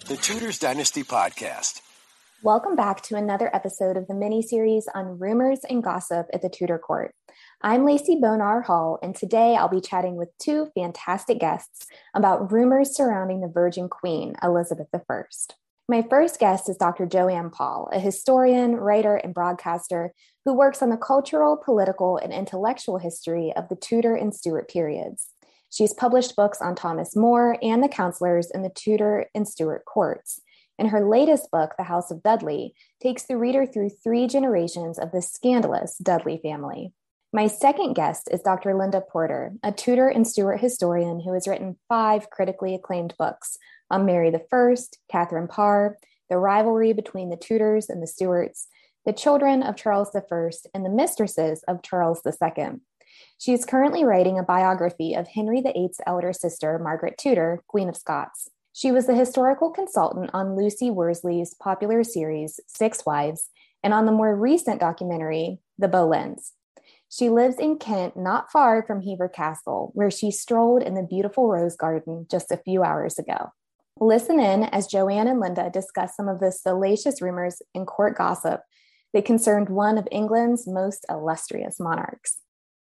The Tudors Dynasty Podcast. Welcome back to another episode of the mini-series on rumors and gossip at the Tudor Court. I'm Lacey Bonar Hall, and today I'll be chatting with two fantastic guests about rumors surrounding the Virgin Queen, Elizabeth I. My first guest is Dr. Joanne Paul, a historian, writer, and broadcaster who works on the cultural, political, and intellectual history of the Tudor and Stuart periods. She's published books on Thomas More and the counselors in the Tudor and Stuart courts. And her latest book, The House of Dudley, takes the reader through 3 generations of the scandalous Dudley family. My second guest is Dr. Linda Porter, a Tudor and Stuart historian who has written 5 critically acclaimed books on Mary I, Catherine Parr, the rivalry between the Tudors and the Stuarts, the children of Charles I, and the mistresses of Charles II. She is currently writing a biography of Henry VIII's elder sister, Margaret Tudor, Queen of Scots. She was the historical consultant on Lucy Worsley's popular series, 6 Wives, and on the more recent documentary, The Boleyns. She lives in Kent, not far from Hever Castle, where she strolled in the beautiful rose garden just a few hours ago. Listen in as Joanne and Linda discuss some of the salacious rumors and court gossip that concerned one of England's most illustrious monarchs.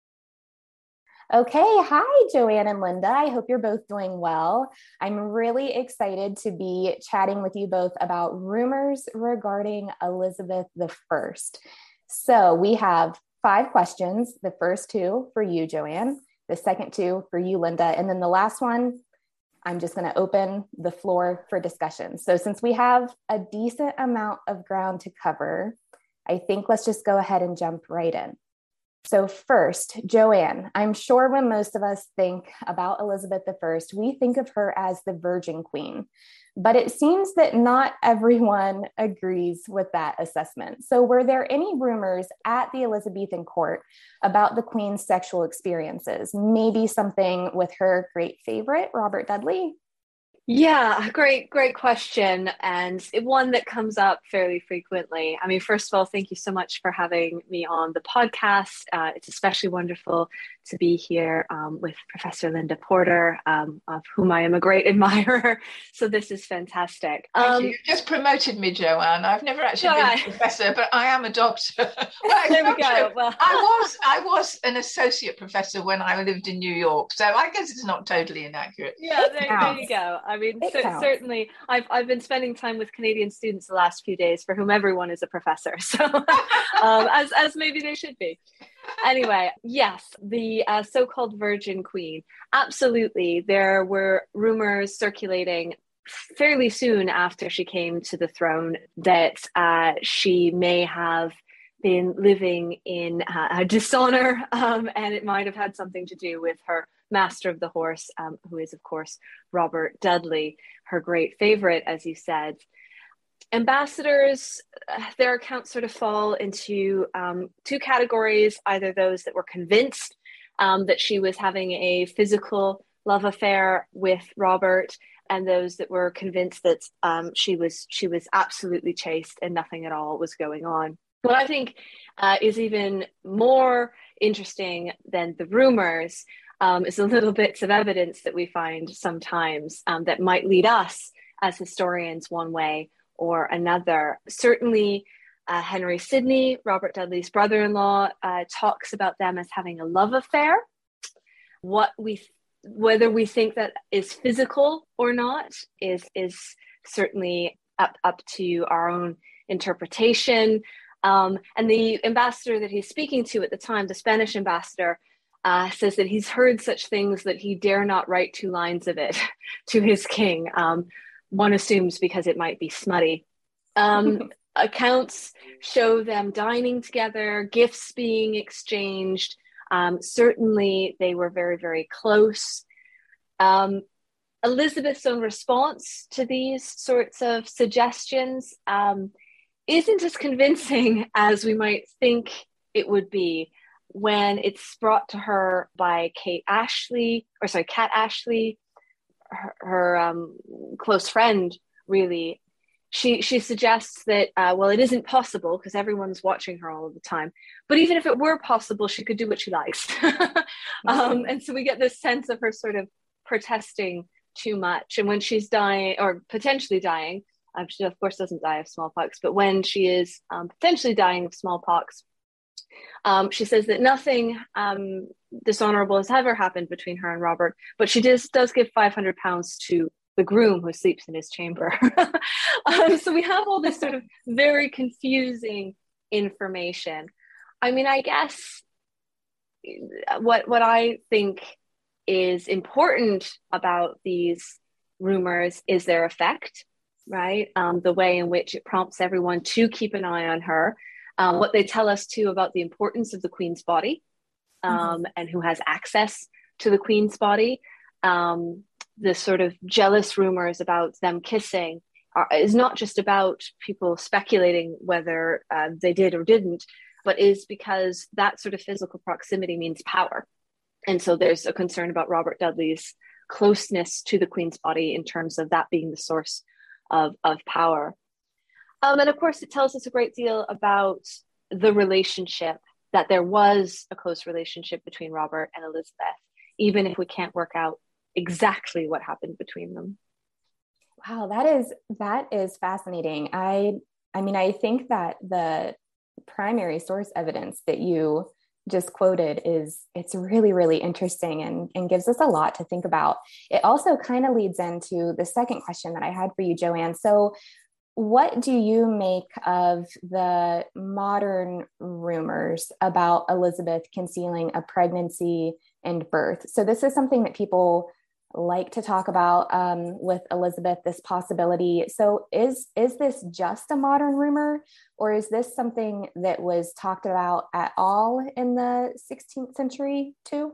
Okay, hi, Joanne and Linda. I hope you're both doing well. I'm really excited to be chatting with you both about rumors regarding Elizabeth I. So we have 5 questions, the first 2 for you, Joanne, the second 2 for you, Linda, and then the last one, I'm just going to open the floor for discussion. So since we have a decent amount of ground to cover, I think let's just go ahead and jump right in. So first, Joanne, I'm sure when most of us think about Elizabeth I, we think of her as the Virgin Queen, but it seems that not everyone agrees with that assessment. So were there any rumors at the Elizabethan court about the Queen's sexual experiences? Maybe something with her great favorite, Robert Dudley? Yeah, great question. And one that comes up fairly frequently. I mean, first of all, thank you so much for having me on the podcast. It's especially wonderful to be here with Professor Linda Porter, of whom I am a great admirer. So this is fantastic. Thank you. You just promoted me, Joanne. I've never actually been a professor, but I am a doctor. There we go. Well, I was an associate professor when I lived in New York, so I guess it's not totally inaccurate. Yeah, there you go. I mean, certainly, I've been spending time with Canadian students the last few days, for whom everyone is a professor. So, as maybe they should be. Anyway, yes, the so-called Virgin Queen. Absolutely, there were rumors circulating fairly soon after she came to the throne that she may have been living in dishonor, and it might have had something to do with her master of the horse, who is, of course, Robert Dudley, her great favorite, as you said. Ambassadors, their accounts sort of fall into 2 categories, either those that were convinced that she was having a physical love affair with Robert, and those that were convinced that she was absolutely chaste and nothing at all was going on. What I think is even more interesting than the rumors is the little bits of evidence that we find sometimes that might lead us as historians one way or another. Certainly, Henry Sidney, Robert Dudley's brother-in-law, talks about them as having a love affair. Whether we think that is physical or not is certainly up to our own interpretation. And the ambassador that he's speaking to at the time, the Spanish ambassador, says that he's heard such things that he dare not write 2 lines of it to his king. One assumes because it might be smutty. Accounts show them dining together, gifts being exchanged. Certainly they were very, very close. Elizabeth's own response to these sorts of suggestions isn't as convincing as we might think it would be when it's brought to her by Kat Ashley, her close friend, really. She suggests that, it isn't possible because everyone's watching her all of the time. But even if it were possible, she could do what she likes. And so we get this sense of her sort of protesting too much. And when she's dying or potentially dying, she of course doesn't die of smallpox, but when she is potentially dying of smallpox, she says that nothing dishonorable has ever happened between her and Robert, but she does give £500 to the groom who sleeps in his chamber. So we have all this sort of very confusing information. I mean, I guess what I think is important about these rumors is their effect, right? The way in which it prompts everyone to keep an eye on her. What they tell us too about the importance of the Queen's body, and who has access to the Queen's body. The sort of jealous rumors about them kissing is not just about people speculating whether they did or didn't, but is because that sort of physical proximity means power. And so there's a concern about Robert Dudley's closeness to the Queen's body in terms of that being the source of power. And of course, it tells us a great deal about the relationship, that there was a close relationship between Robert and Elizabeth, even if we can't work out exactly what happened between them. Wow, that is fascinating. I mean, I think that the primary source evidence that you just quoted it's really, really interesting and gives us a lot to think about. It also kind of leads into the second question that I had for you, Joanne. So what do you make of the modern rumors about Elizabeth concealing a pregnancy and birth? So this is something that people like to talk about with Elizabeth, this possibility. So is this just a modern rumor, or is this something that was talked about at all in the 16th century too?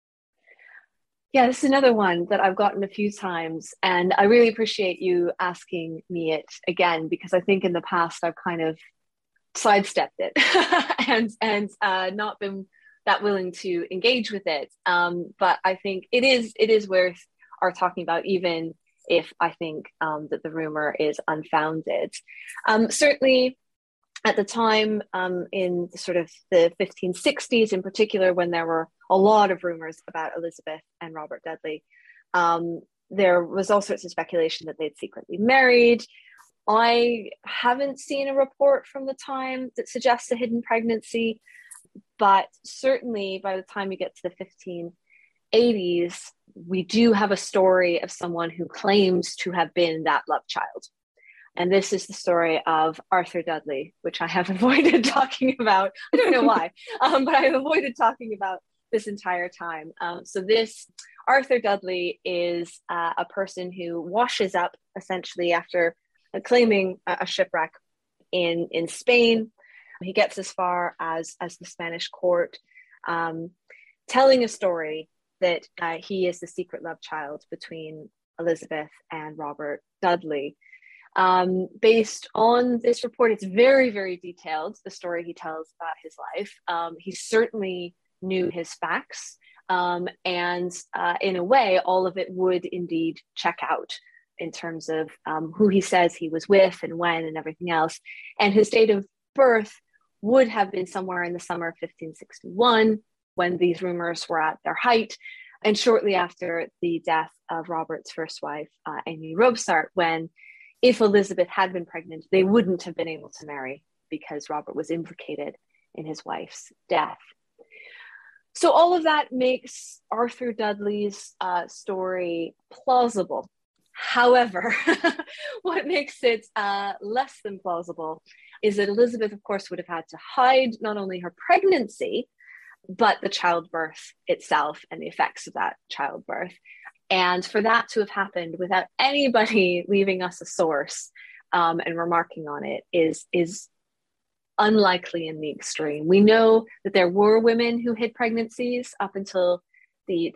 Yeah, this is another one that I've gotten a few times, and I really appreciate you asking me it again, because I think in the past I've kind of sidestepped it and not been that willing to engage with it. But I think it is worth our talking about, even if I think that the rumor is unfounded. Certainly at the time, in sort of the 1560s in particular, when there were a lot of rumors about Elizabeth and Robert Dudley, there was all sorts of speculation that they'd secretly married. I haven't seen a report from the time that suggests a hidden pregnancy, but certainly by the time you get to the 1580s, we do have a story of someone who claims to have been that love child. And this is the story of Arthur Dudley, which I have avoided talking about. I don't know why, but I've avoided talking about this entire time. So this Arthur Dudley is a person who washes up essentially after claiming a shipwreck in Spain. He gets as far as the Spanish court, telling a story that he is the secret love child between Elizabeth and Robert Dudley. Based on this report, it's very, very detailed, the story he tells about his life. He certainly knew his facts, and in a way, all of it would indeed check out in terms of who he says he was with and when and everything else. And his date of birth would have been somewhere in the summer of 1561, when these rumors were at their height, and shortly after the death of Robert's first wife, Amy Robsart, when, if Elizabeth had been pregnant, they wouldn't have been able to marry because Robert was implicated in his wife's death. So all of that makes Arthur Dudley's story plausible. However, what makes it less than plausible is that Elizabeth, of course, would have had to hide not only her pregnancy, but the childbirth itself and the effects of that childbirth. And for that to have happened without anybody leaving us a source and remarking on it is unlikely in the extreme. We know that there were women who hid pregnancies up until the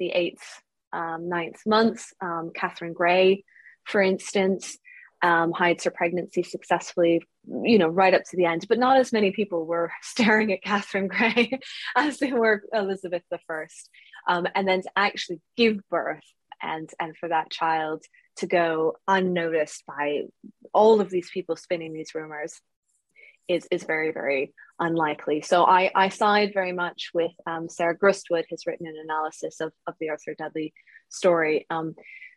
9th month. Catherine Gray, for instance, hides her pregnancy successfully, right up to the end. But not as many people were staring at Catherine Gray as they were Elizabeth I. And then to actually give birth and for that child to go unnoticed by all of these people spinning these rumors is very, very unlikely. So I side very much with Sarah Gristwood, has written an analysis of the Arthur Dudley story.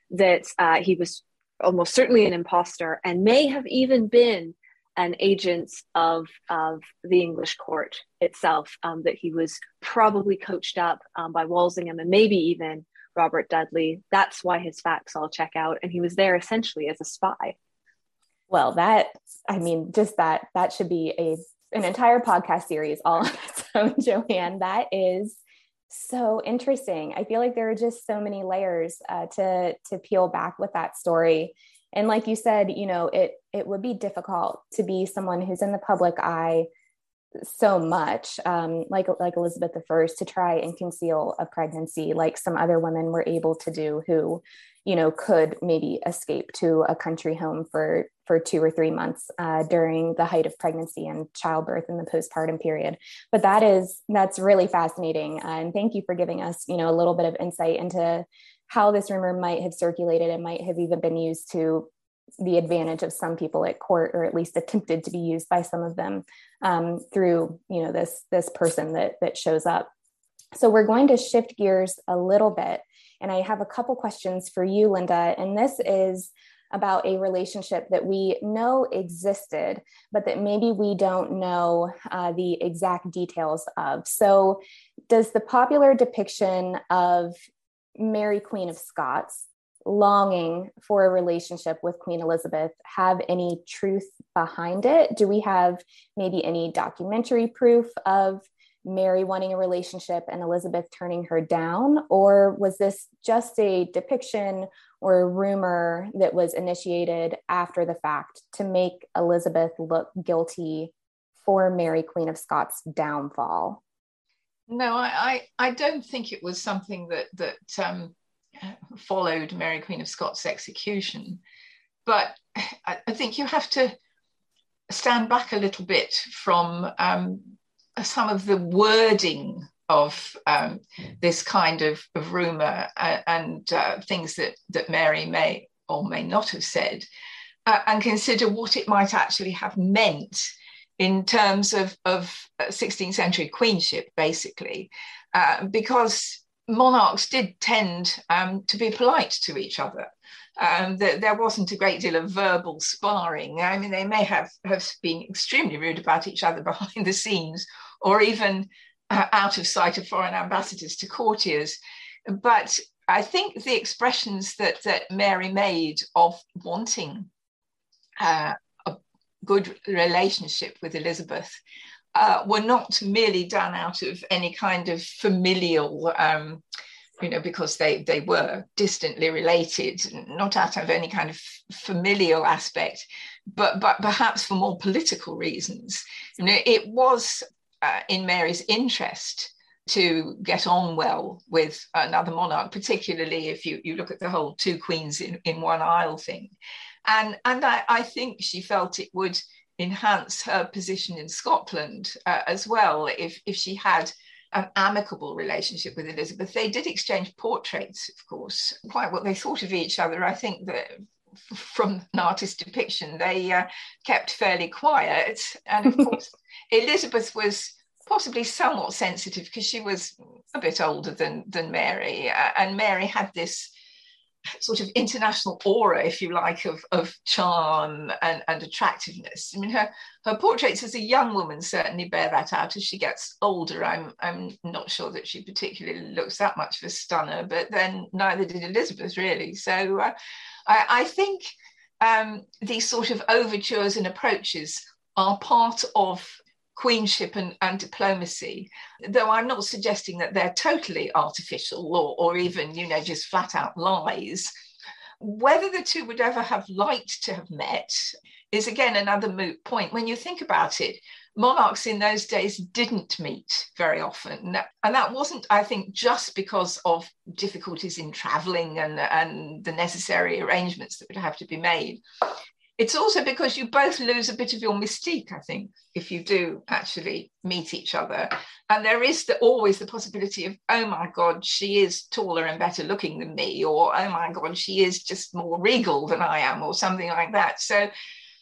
that he was almost certainly an imposter and may have even been an agent of the English court itself, that he was probably coached up by Walsingham and maybe even Robert Dudley. That's why his facts all check out. And he was there essentially as a spy. Well, just that should be an entire podcast series all on its own, Joanne. That is so interesting. I feel like there are just so many layers to peel back with that story. And like you said, it would be difficult to be someone who's in the public eye so much, like Elizabeth I, to try and conceal a pregnancy like some other women were able to do who, could maybe escape to a country home for 2 or 3 months during the height of pregnancy and childbirth in the postpartum period. But that's really fascinating. And thank you for giving us, a little bit of insight into how this rumor might have circulated and might have even been used to the advantage of some people at court, or at least attempted to be used by some of them through, this person that shows up. So we're going to shift gears a little bit. And I have a couple questions for you, Linda. And this is about a relationship that we know existed, but that maybe we don't know the exact details of. So does the popular depiction of Mary, Queen of Scots, longing for a relationship with Queen Elizabeth have any truth behind it? Do we have maybe any documentary proof of Mary wanting a relationship and Elizabeth turning her down? Or was this just a depiction or a rumor that was initiated after the fact to make Elizabeth look guilty for Mary, Queen of Scots' downfall? No, I don't think it was something that followed Mary, Queen of Scots' execution. But I think you have to stand back a little bit from some of the wording of this kind of rumor and things that Mary may or may not have said, and consider what it might actually have meant in terms of 16th century queenship, basically, because monarchs did tend to be polite to each other. There wasn't a great deal of verbal sparring. I mean, they may have been extremely rude about each other behind the scenes, or even out of sight of foreign ambassadors to courtiers. But I think the expressions that Mary made of wanting a good relationship with Elizabeth were not merely done out of any kind of familial, because they were distantly related, not out of any kind of familial aspect, but perhaps for more political reasons. It was in Mary's interest to get on well with another monarch, particularly if you look at the whole two queens in one isle thing. And I think she felt it would enhance her position in Scotland as well if she had an amicable relationship with Elizabeth. They did exchange portraits, of course, quite what they thought of each other. I think that from an artist's depiction, they kept fairly quiet. And of course, Elizabeth was possibly somewhat sensitive because she was a bit older than Mary. And Mary had this sort of international aura, if you like, of charm and attractiveness. I mean, her portraits as a young woman certainly bear that out. As she gets older, I'm not sure that she particularly looks that much of a stunner, but then neither did Elizabeth, really. So I think these sort of overtures and approaches are part of queenship and diplomacy, though I'm not suggesting that they're totally artificial or even, just flat out lies. Whether the two would ever have liked to have met is, again, another moot point. When you think about it, monarchs in those days didn't meet very often. And that wasn't, I think, just because of difficulties in traveling and the necessary arrangements that would have to be made. It's also because you both lose a bit of your mystique, I think, if you do actually meet each other. And there is always the possibility of, oh my God, she is taller and better looking than me, or oh my God, she is just more regal than I am, or something like that. So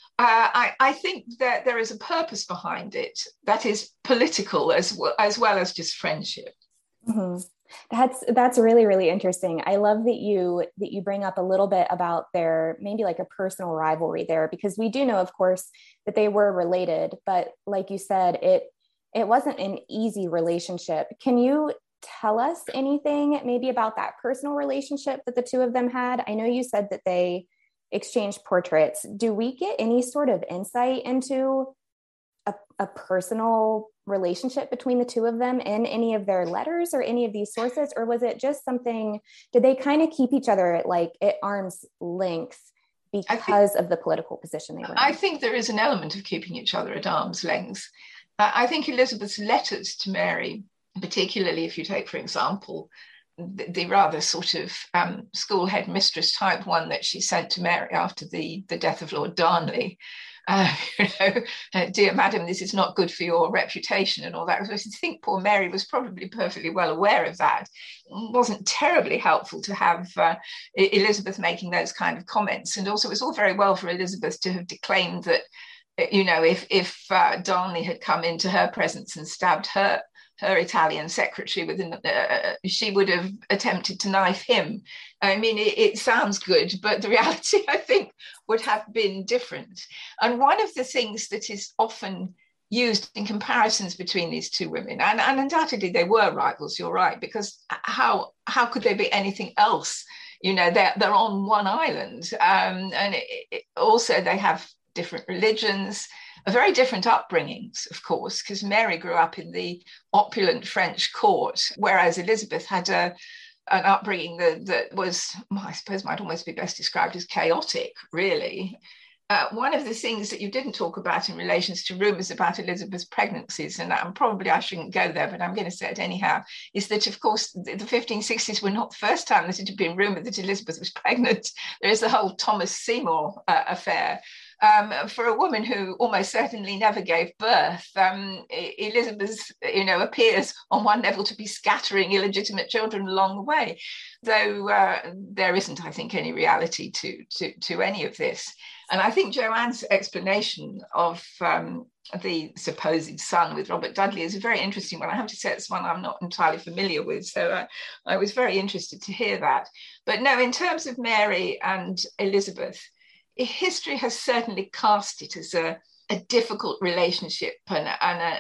I think that there is a purpose behind it that is political as well as just friendship. Mm-hmm. That's really, really interesting. I love that you bring up a little bit about their maybe like a personal rivalry there, because we do know, of course, that they were related, but like you said, it wasn't an easy relationship. Can you tell us anything maybe about that personal relationship that the two of them had? I know you said that they exchanged portraits. Do we get any sort of insight into a personal relationship between the two of them in any of their letters or any of these sources? Or was it just something, did they kind of keep each other at arm's length because of the political position they were in? I think there is an element of keeping each other at arm's length. I think Elizabeth's letters to Mary, particularly if you take, for example, the rather sort of school headmistress type one that she sent to Mary after the death of Lord Darnley, dear madam, this is not good for your reputation and all that. I think poor Mary was probably perfectly well aware of that. It wasn't terribly helpful to have Elizabeth making those kind of comments. And also it was all very well for Elizabeth to have declaimed that, if Darnley had come into her presence and stabbed her Italian secretary she would have attempted to knife him. I mean, it sounds good, but the reality, I think, would have been different. And one of the things that is often used in comparisons between these two women, and undoubtedly they were rivals, you're right, because how could they be anything else? They're on one island, and also they have different religions, very different upbringings, of course, because Mary grew up in the opulent French court, whereas Elizabeth had an upbringing that was, I suppose, might almost be best described as chaotic, really. One of the things that you didn't talk about in relation to rumours about Elizabeth's pregnancies, and probably I shouldn't go there, but I'm going to say it anyhow, is that, of course, the 1560s were not the first time that it had been rumoured that Elizabeth was pregnant. There is the whole Thomas Seymour affair. For a woman who almost certainly never gave birth, Elizabeth, appears on one level to be scattering illegitimate children along the way, though there isn't, I think, any reality to any of this. And I think Joanne's explanation of the supposed son with Robert Dudley is a very interesting one. I have to say it's one I'm not entirely familiar with, so I was very interested to hear that. But no, in terms of Mary and Elizabeth, history has certainly cast it as a difficult relationship and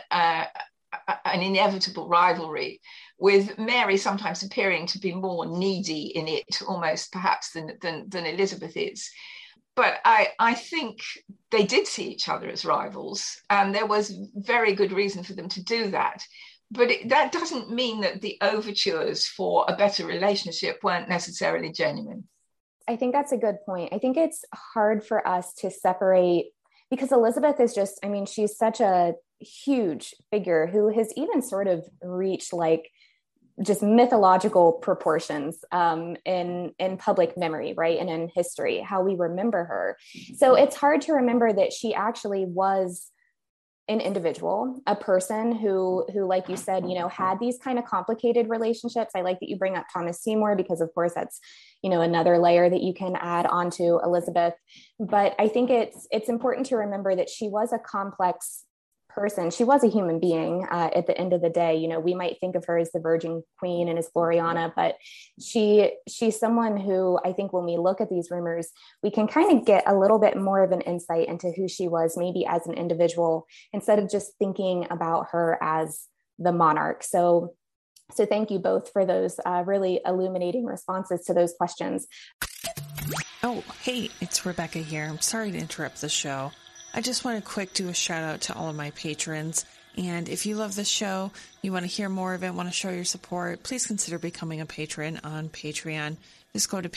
an inevitable rivalry, with Mary sometimes appearing to be more needy in it, almost perhaps than Elizabeth is. But I think they did see each other as rivals, and there was very good reason for them to do that. But that doesn't mean that the overtures for a better relationship weren't necessarily genuine. I think that's a good point. I think it's hard for us to separate, because Elizabeth is just, she's such a huge figure who has even sort of reached just mythological proportions in public memory, right? And in history, how we remember her. So it's hard to remember that she actually was an individual, a person who, like you said, had these kind of complicated relationships. I like that you bring up Thomas Seymour, because of course that's, another layer that you can add onto Elizabeth. But I think it's important to remember that she was a complex person. She was a human being at the end of the day. We might think of her as the Virgin Queen and as Gloriana, but she's someone who, I think when we look at these rumors, we can kind of get a little bit more of an insight into who she was, maybe as an individual, instead of just thinking about her as the monarch. So thank you both for those really illuminating responses to those questions. Oh, hey, it's Rebecca here. I'm sorry to interrupt the show. I just want to do a shout out to all of my patrons. And if you love this show, you want to hear more of it, want to show your support, please consider becoming a patron on Patreon. Just go to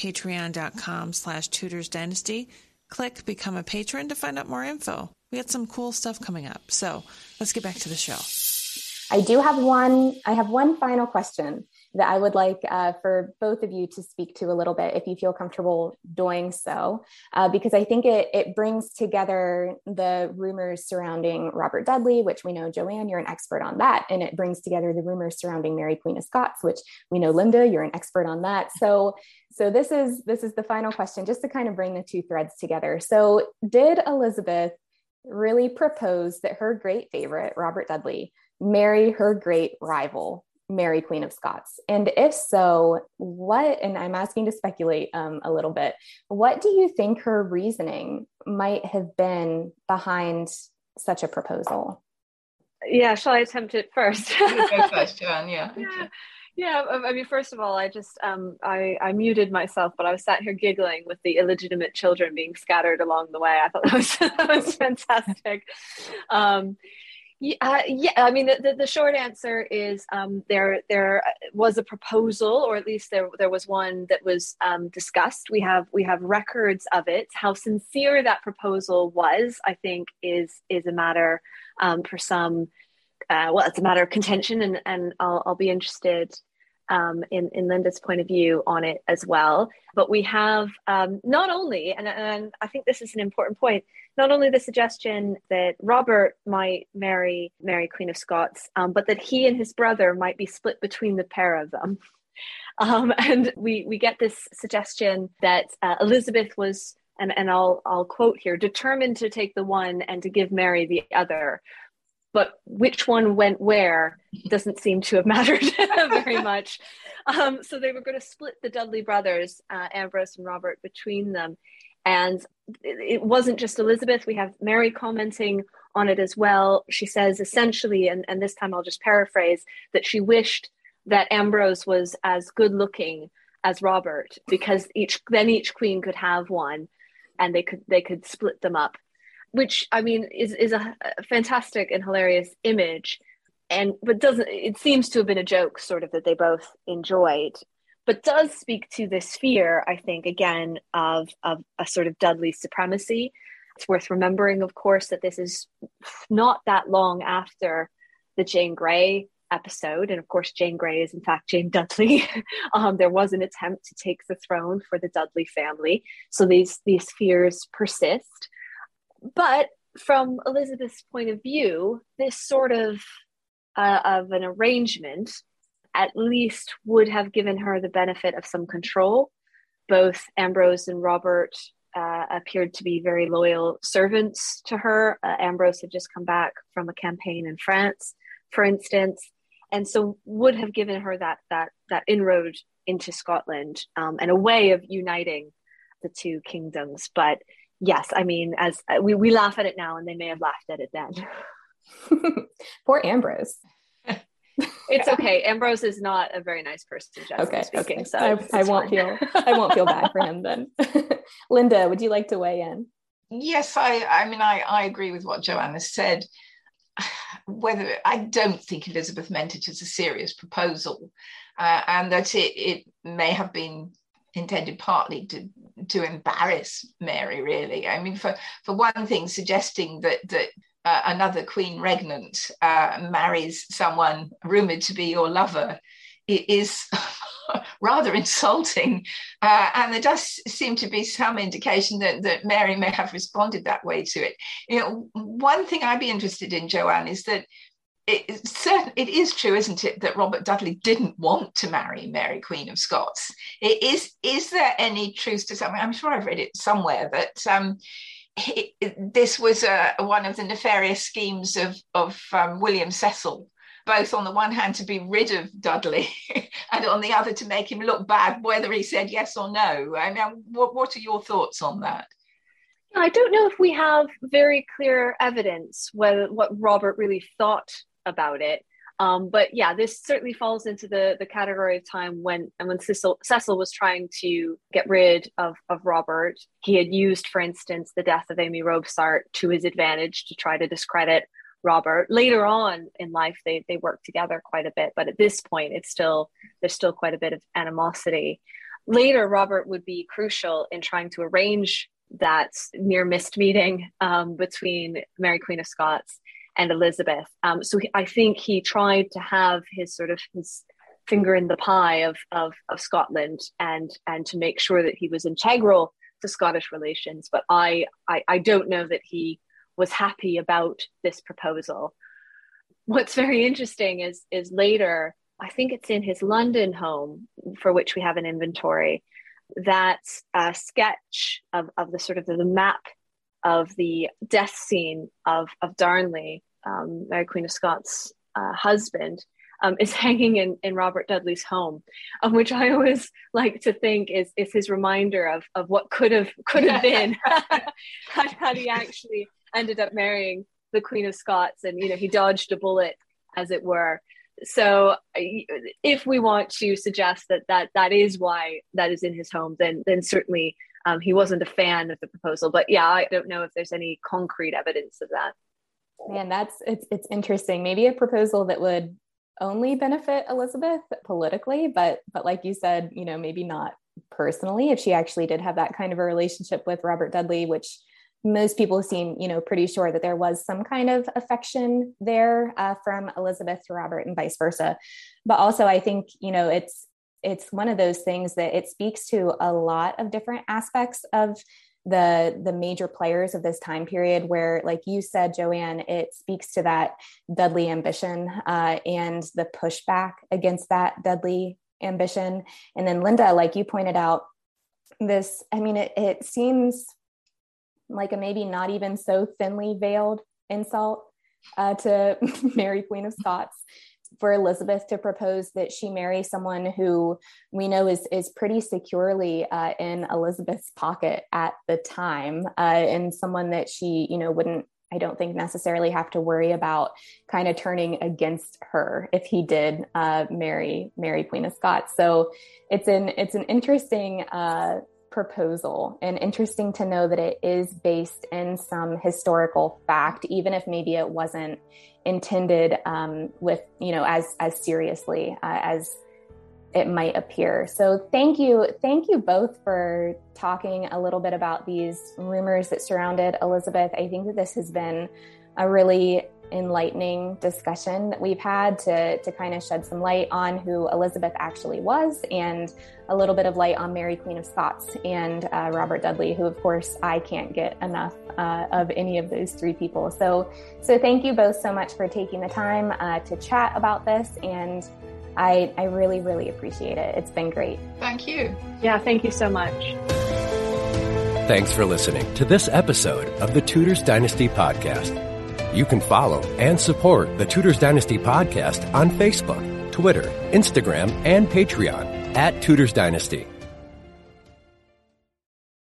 patreon.com/tutorsdynasty. Click Become a Patron to find out more info. We got some cool stuff coming up. So let's get back to the show. I have one final question that I would like for both of you to speak to a little bit, if you feel comfortable doing so, because I think it brings together the rumors surrounding Robert Dudley, which we know, Joanne, you're an expert on that. And it brings together the rumors surrounding Mary, Queen of Scots, which we know, Linda, you're an expert on that. So this is the final question, just to kind of bring the two threads together. So did Elizabeth really propose that her great favorite, Robert Dudley, marry her great rival, Mary, Queen of Scots? And if so, what, and I'm asking to speculate a little bit, what do you think her reasoning might have been behind such a proposal? Yeah, shall I attempt it first? You go first, Joanne. Yeah. Okay. Yeah. I mean, first of all, I just I muted myself, but I was sat here giggling with the illegitimate children being scattered along the way. I thought that was fantastic. Yeah, I mean, the short answer is there was a proposal, or at least there was one that was discussed. We have records of it. How sincere that proposal was, I think, is a matter for some. Well, it's a matter of contention, and I'll be interested in Linda's point of view on it as well. But we have not only, and I think this is an important point, not only the suggestion that Robert might marry Mary, Queen of Scots, but that he and his brother might be split between the pair of them. And we get this suggestion that Elizabeth was, and I'll quote here, determined to take the one and to give Mary the other. But which one went where doesn't seem to have mattered very much. So they were going to split the Dudley brothers, Ambrose and Robert, between them. And it wasn't just Elizabeth. We have Mary commenting on it as well. She says essentially, and this time I'll just paraphrase, that she wished that Ambrose was as good looking as Robert, because each queen could have one, and they could split them up. Which, I mean, is a fantastic and hilarious image, but it seems to have been a joke, sort of, that they both enjoyed, but does speak to this fear, I think, again, of a sort of Dudley supremacy. It's worth remembering, of course, that this is not that long after the Jane Grey episode, and of course Jane Grey is in fact Jane Dudley. There was an attempt to take the throne for the Dudley family, so these fears persist. But from Elizabeth's point of view, this sort of an arrangement at least would have given her the benefit of some control. Both Ambrose and Robert appeared to be very loyal servants to her. Ambrose had just come back from a campaign in France, for instance, and so would have given her that inroad into Scotland, and a way of uniting the two kingdoms. But yes, I mean, as we laugh at it now, and they may have laughed at it then. Poor Ambrose. It's okay. Ambrose is not a very nice person, Okay. So I won't feel bad for him then. Linda, would you like to weigh in? Yes, I agree with what Joanne has said. Whether I don't think Elizabeth meant it as a serious proposal, and that it may have been intended partly to embarrass Mary, really. I mean, for one thing, suggesting that another queen regnant marries someone rumoured to be your lover is rather insulting. And there does seem to be some indication that Mary may have responded that way to it. You know, one thing I'd be interested in, Joanne, is that it is true, isn't it, that Robert Dudley didn't want to marry Mary, Queen of Scots? Is there any truth to something? I'm sure I've read it somewhere that this was one of the nefarious schemes of William Cecil, both on the one hand to be rid of Dudley and on the other to make him look bad, whether he said yes or no. I mean, what are your thoughts on that? I don't know if we have very clear evidence what Robert really thought about it. But yeah, this certainly falls into the category of time when Cecil was trying to get rid of Robert. He had used, for instance, the death of Amy Robsart to his advantage to try to discredit Robert. Later on in life, they worked together quite a bit, but at this point, there's still quite a bit of animosity. Later, Robert would be crucial in trying to arrange that near missed meeting between Mary, Queen of Scots, and Elizabeth. So I think he tried to have his finger in the pie of Scotland and to make sure that he was integral to Scottish relations. But I don't know that he was happy about this proposal. What's very interesting is later, I think it's in his London home, for which we have an inventory, that sketch of the sort of the map of the death scene of Darnley, Mary Queen of Scots' husband, is hanging in Robert Dudley's home, which I always like to think is his reminder of what could have been had he actually ended up marrying the Queen of Scots, and he dodged a bullet, as it were. So if we want to suggest that is why that is in his home, then certainly he wasn't a fan of the proposal. But yeah, I don't know if there's any concrete evidence of that. Man, it's interesting. Maybe a proposal that would only benefit Elizabeth politically, but like you said, maybe not personally, if she actually did have that kind of a relationship with Robert Dudley, which most people seem, pretty sure that there was some kind of affection there from Elizabeth to Robert and vice versa. But also, I think, it's one of those things that it speaks to a lot of different aspects of the major players of this time period, where, like you said, Joanne, it speaks to that Dudley ambition and the pushback against that Dudley ambition. And then Linda, like you pointed out, it seems like a maybe not even so thinly veiled insult to Mary, Queen of Scots, for Elizabeth to propose that she marry someone who we know is pretty securely in Elizabeth's pocket at the time, and someone that she, wouldn't, I don't think, necessarily have to worry about kind of turning against her if he did marry Mary, Queen of Scots. So it's an interesting proposal, and interesting to know that it is based in some historical fact, even if maybe it wasn't intended with, as seriously as it might appear. So thank you both for talking a little bit about these rumors that surrounded Elizabeth. I think that this has been a really enlightening discussion that we've had to kind of shed some light on who Elizabeth actually was, and a little bit of light on Mary, Queen of Scots, and Robert Dudley, who, of course, I can't get enough of any of those three people. So thank you both so much for taking the time to chat about this, and I really, really appreciate it. It's been great. Thank you. Yeah, thank you so much. Thanks for listening to this episode of the Tudors Dynasty Podcast. You can follow and support the Tudors Dynasty Podcast on Facebook, Twitter, Instagram, and Patreon @Tudors Dynasty.